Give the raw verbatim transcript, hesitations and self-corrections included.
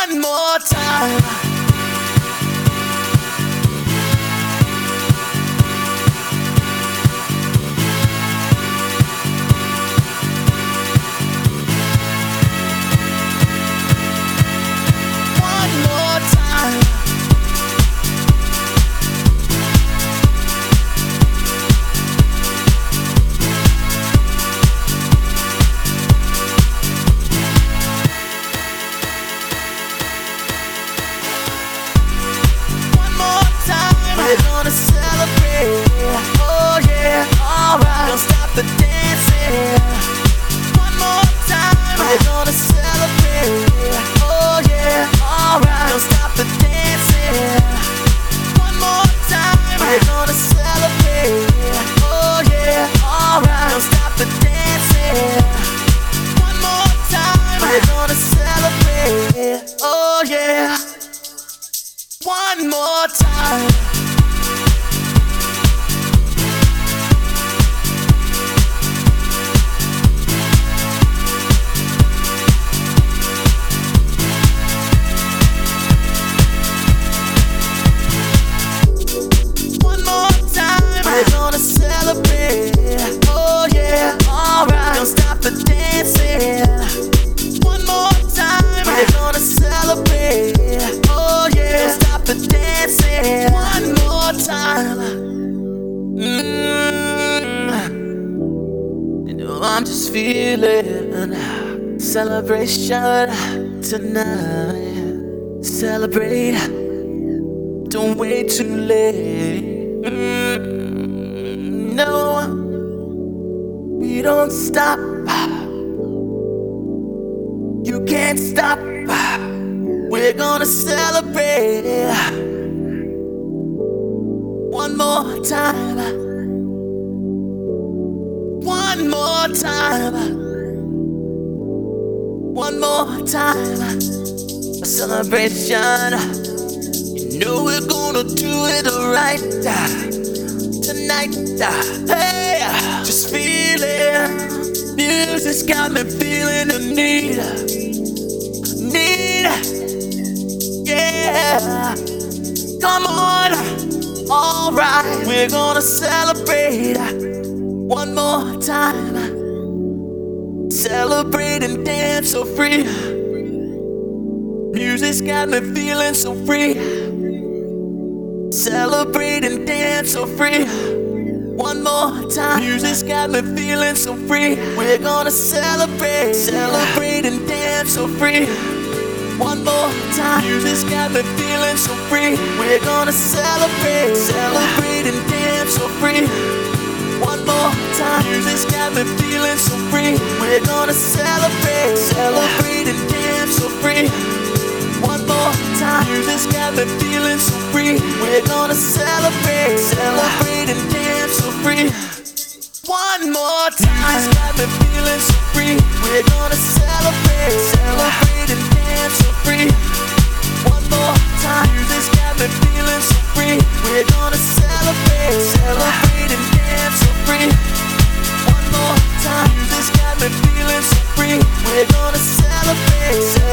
one more time. One more time. We're gonna celebrate, oh yeah, alright. Don't stop the dancing. One more time. We're gonna celebrate, oh yeah, alright. Don't stop the dancing. One more time. We're gonna celebrate, oh yeah, alright. Don't stop the dancing. One more time. We're gonna celebrate, oh yeah. One more time. We're gonna celebrate, oh yeah, alright. Don't stop the dancing. One more time. We're gonna celebrate, oh yeah. Don't stop the dancing. One more time. Mm. You know I'm just feeling celebration tonight. Celebrate, don't wait too late. Mm, no, we don't stop. You can't stop. We're gonna celebrate one more time. One more time. One more time. A celebration. You know we're gonna do it right tonight. Hey, just feeling. Music's got me feeling the need. Need. Yeah. Come on. Alright. We're gonna celebrate one more time. Celebrate and dance so free. Music's got me feeling so free. Celebrate and dance so free. One more time. Music's got me feeling so free. We're gonna celebrate. Celebrate and dance so free. One more time. Music's got me feeling so free. We're gonna celebrate. Celebrate and dance so free. One more time. Music's got me feeling so free. We're gonna celebrate. Celebrate and dance so free. One more time. Music's got me feeling so free. We're gonna celebrate. Celebrate and dance so free. One more time. Music's got me feeling so free. We're gonna celebrate. Celebrate and dance so free. One more time. Music's got me feeling so free. We're gonna celebrate. Celebrate and dance so free. One more time. Music's got me feeling so free. We're gonna celebrate.